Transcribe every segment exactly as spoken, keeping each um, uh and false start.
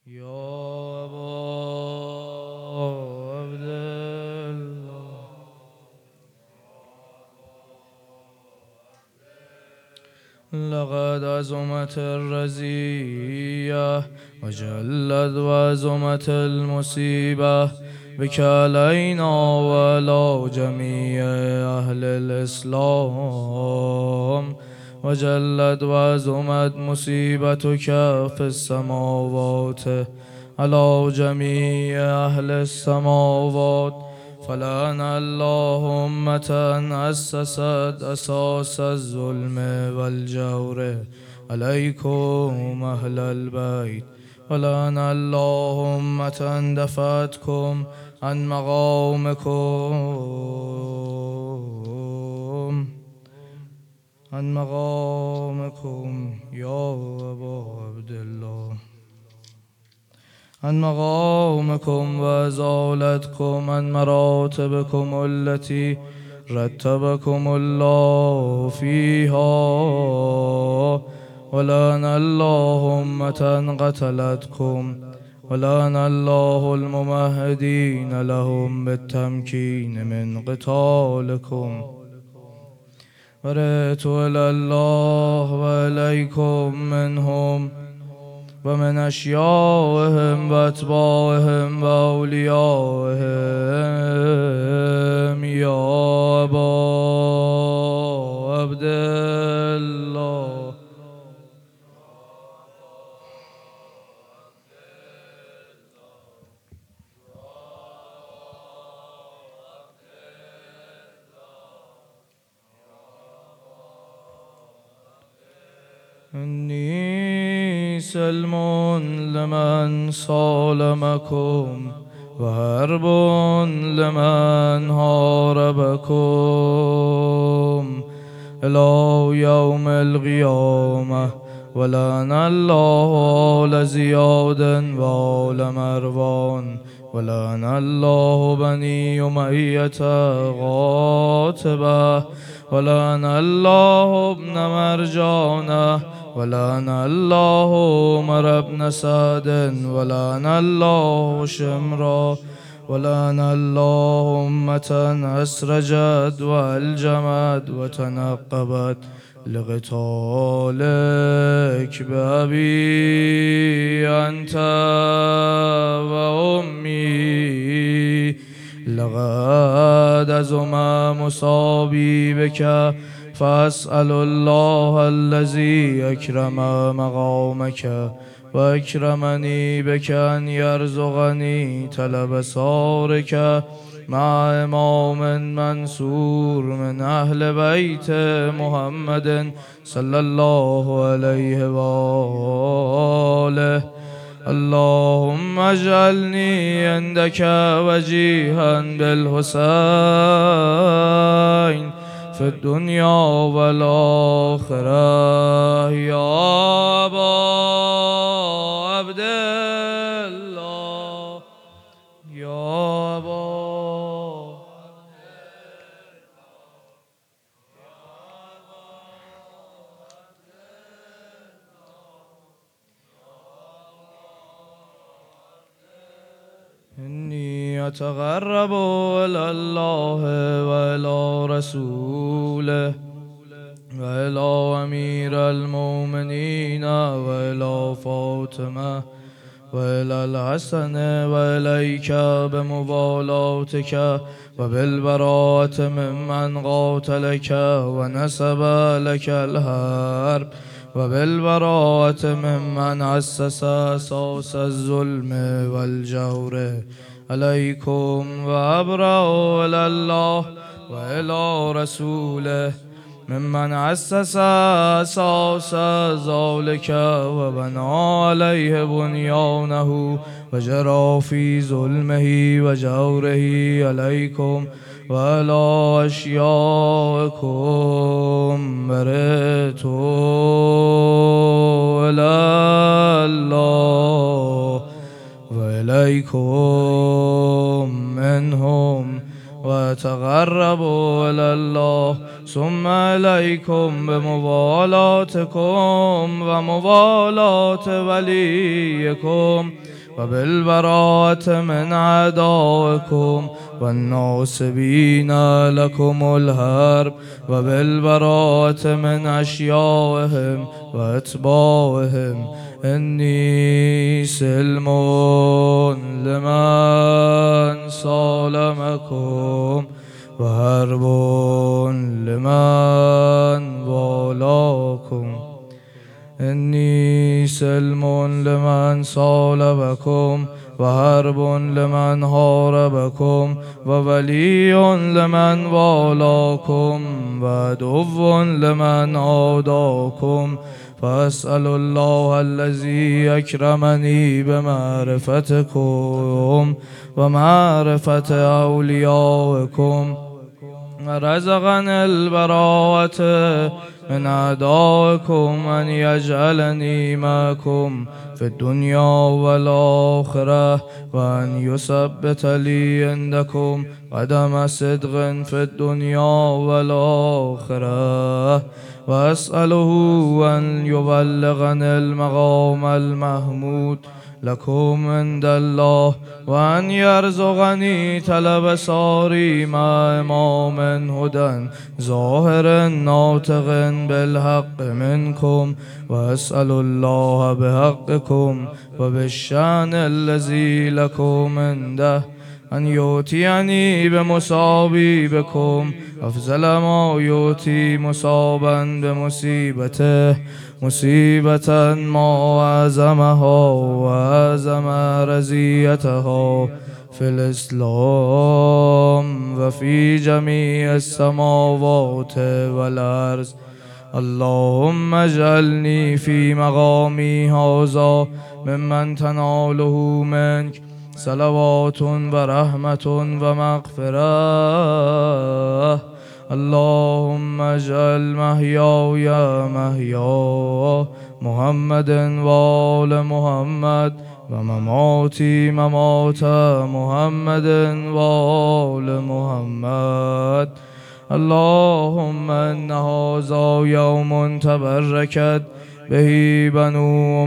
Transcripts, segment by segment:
یا ابا عبدالله لقد عظمت الرزية وجلت وعظمت المصيبة بك علينا وعلى جميع أهل الإسلام وجلت وعظمت مصيبتك في السماوات على جميع أهل السماوات فلعن الله أمة أسست أساس الظلم والجور عليكم أهل البيت ولعن الله أمة دفعتكم عن مقامكم عن مقامكم يا أبا عبد الله عن مقامكم وأزالتكم عن مراتبكم التي رتبكم الله فيها ولعن الله أمة قتلتكم ولعن الله الممهدين لهم بالتمكين من قتالكم ورأيت إلى الله وإليكم منهم ومن أشيائهم وأتباعهم وأوليائهم يا أبا عبد الله إني سلم لمن صالمكم وحرب لمن حاربكم إلى يوم القيامة ولعن الله آل زياد وآل مروان ولعن الله بني أمية قاتبة ولعن الله ابن مرجانة ولعن الله عمر بن سعد ولعن الله شمرا ولعن الله أمة أسرجت وألجمت وتنقبت لقتالك بأبي أنت وأمي لقد عظم مصابي بك فأسأل الله الذي أكرم مقامك وأكرمني بك أن يرزقني طلب سارك مع إمام منصور من أهل بيت محمد صلى الله عليه وآله اللهم اجعلني عندك وجيها بالحسين في الدنيا والآخرة يا أبا عبد الله يا أبا إني أتقرب إلى الله وإلى رسوله وإلى أمير المؤمنين وإلى فاطمة وإلى الحسن وإليك بمبالاتك وبالبراءة ممن قاتلك ونسب لك الحرب وبالبراءة ممن أسس أساس الظلم والجور عليكم وأبرأ إلى الله وإلى رسوله ممن أسس أساس ذلك وبنى عليه بنيانه وجرى في ظلمه وجوره عليكم وعلى أشيائكم برئت إلى الله وإليكم منهم وتقربوا إلى الله ثم إليكم بموالاتكم وموالات وليكم وبالبراءة من أعدائكم والناصبين لكم الحرب وبالبراءة من أشيائهم وأتباعهم. إني سلم لمن سالمكم وحرب لمن والاكم. إني سلم لمن صالبكم وحرب لمن حاربكم وولي لمن والاكم وعدو لمن عاداكم. فأسأل الله الذي أكرمني بمعرفتكم ومعرفة أوليائكم ورزقني البراءة من أعدائكم أن يجعلني معكم في الدنيا والآخرة وأن يثبت لي عندكم قدم صدق في الدنيا والآخرة. وأسأله أن يبلغني المقام المحمود لكم عند الله وأن يرزقني طلب ساري مع إمام هدى ظاهر ناطق بالحق منكم. وأسأل الله بحقكم وبالشأن الذي لكم عنده أن يؤتيني بمصابي بكم أفضل ما يؤتي مصابا بمصيبته مصيبة ما أعظمها وأعظم رزيتها في الإسلام وفي جميع السماوات والأرض. اللهم اجعلني في مقامي هذا ممن تناله منك صلوات ورحمة ومغفرة. اللهم اجعل محياي محيا محمد وآل محمد ومماتي ممات محمد وآل محمد. اللهم إن هذا يوم تبركت به بنو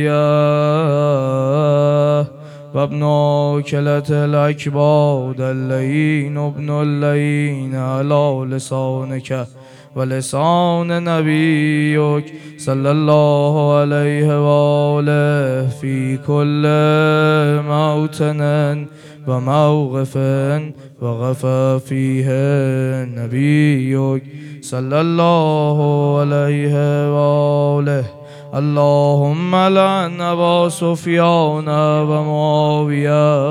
أمية وابن كلة الأكباد اللين ابن اللين على لسانك ولسان نبيك صلى الله عليه وآله في كل موطن وموقف وقف فيه نبيك صلى الله عليه وآله. اللهم لعن أبا سفيان ومعاوية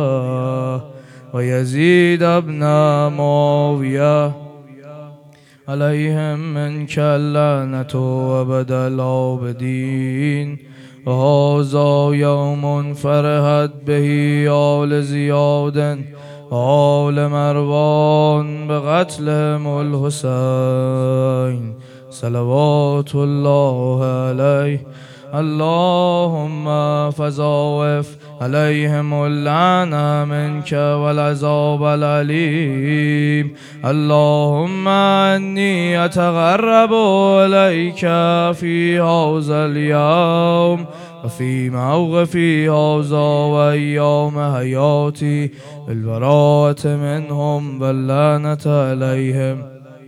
ويزيد ابن معاوية عليهم منك اللعنة وأبد العابدين. وهذا يوم فرحت به آل زياد آل مروان بقتلهم الحسين صلوات الله عليه. اللهم فضاعف عليهم اللعنة منك والعذاب العليم. اللهم إني أتقرب إليك في هذا اليوم وفي موقفي هذا وأيام حياتي بالبراءة منهم واللعنة عليهم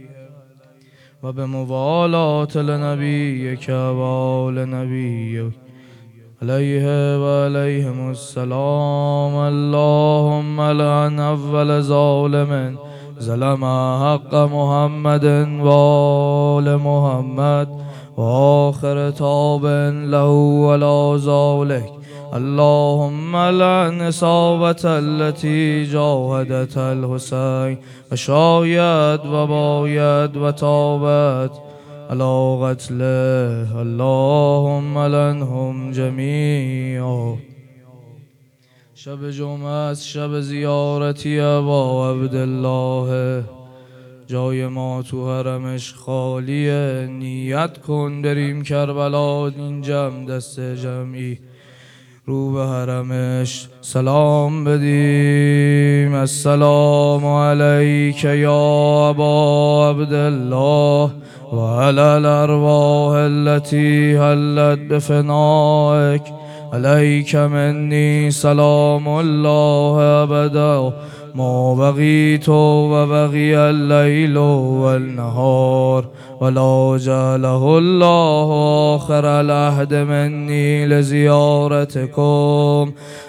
وبموالاة لنبيك وآل نبيك عليه وعليهم السلام. اللهم لعن أول ظالم ظلم حق محمد وآل محمد وآخر تاب له ولا ذلك. اللهم لعن إصابة التي جاهدت الحسين وشايد وبايد وتابت على قتله. اللهم لعنهم جميعا. شب جمعه است، شب زیارتی ابا عبدالله. جای ما تو حرمش خالیه، نیت کن بریم کربلا این جمع دست جمعی رو به حرمش سلام بدیم. السلام علیک یا ابا عبدالله و علی الارواح التي حلت بفنائک. عليك مني سلام الله أبدا ما بقيت وبقي الليل والنهار ولا جعله الله آخر العهد مني لزيارتكم.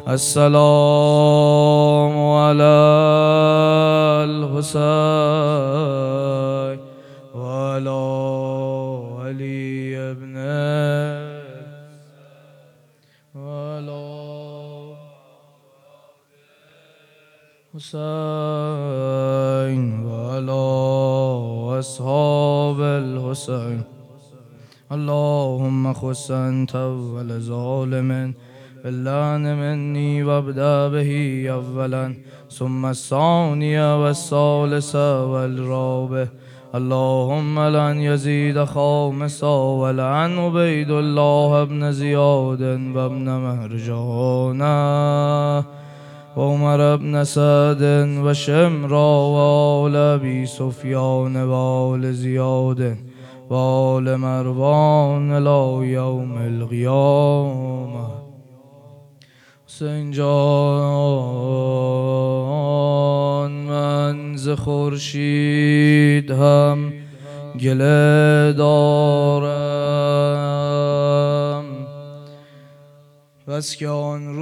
السلام على الحسين وعلى علي ابن وعلى حسين وعلى أصحاب الحسين. اللهم خص أنت أول ظالم باللعن مني وابدأ به أولا ثم الثانية والثالثة والرابع. اللهم لن يزيد خامسا ولعن عبيد الله بن زياد وابن مرجانة وعمر بن سعد وشمرا وآل أبي سفيان وآل زياد وآل مروان إلى يوم القيامة. حسین جان من ز خورشید هم گله دارم بس که آن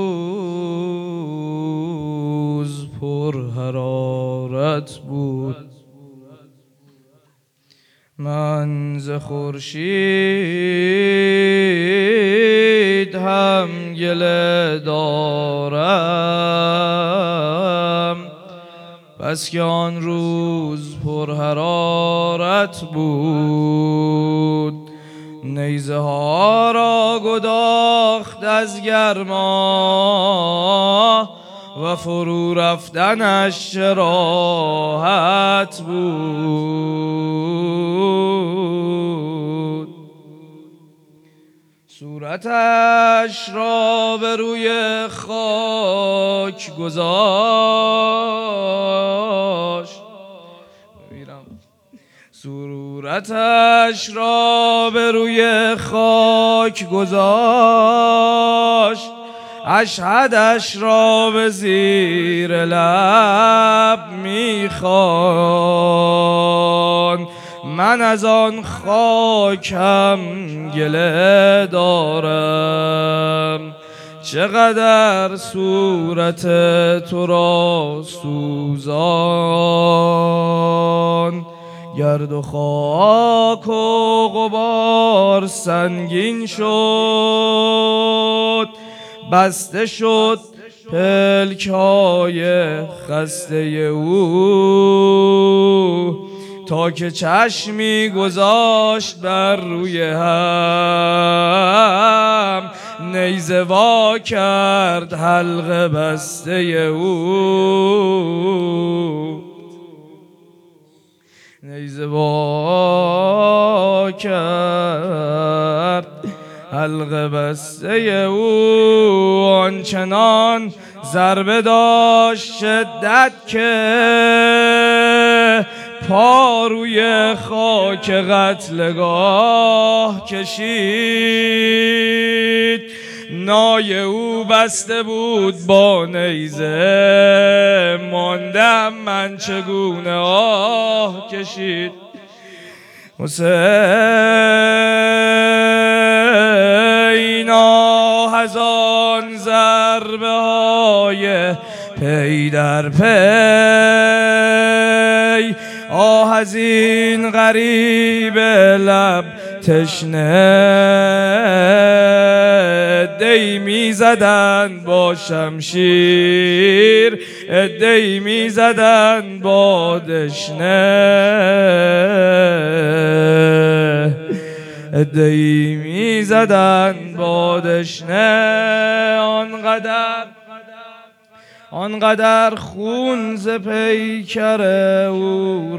روز پر حرارت بود. من ز خورشید هم گله دارم بس که آن روز پر حرارت بود. نیزه ها را گداخت از گرما و فرو رفتنش راحت بود. صورتش را به روی خاک گذاشت صورتش را به روی خاک گذاشت اشهدش را به زیر لب میخواند. من از آن خاکم گله دارم چقدر صورت تو را سوزان. گرد و خاک و غبار سنگین شد بسته شد پلک‌های خسته او تا که چشمی گذاشت بر روی هم نیزه وا کرد حلقه بسته او. نیزه وا کرد حلقه بسته او آنچنان ضربه داشت شدت که پا روی خاک قتلگاه کشید. نای او بسته بود با نیزه ماندم من چگونه آه کشید. حسین آه از آن ضربه های پی در پی آه از این غریب لب تشنه ادهی می زدن با شمشیر ادهی می زدن با دشنه ادهی می زدن با دشنه. آنقدر آنقدر خون ز پیکر او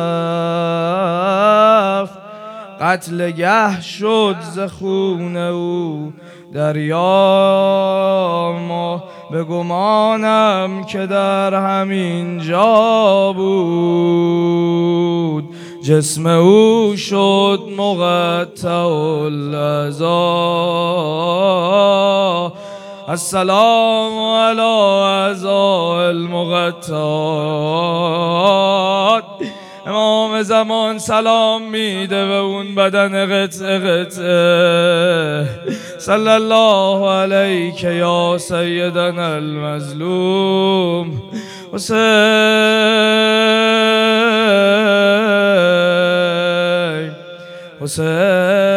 رفت قتلگه شد ز خون او دریا. ما به گمانم که در همین جا بود جسم او شد مقطع الاعضا. السلام علی اعضاء المقطعات. امام زمان سلام میده به اون بدن قطعه قطعه. صلی الله علیک یا سیدنا المظلوم حسین حسین.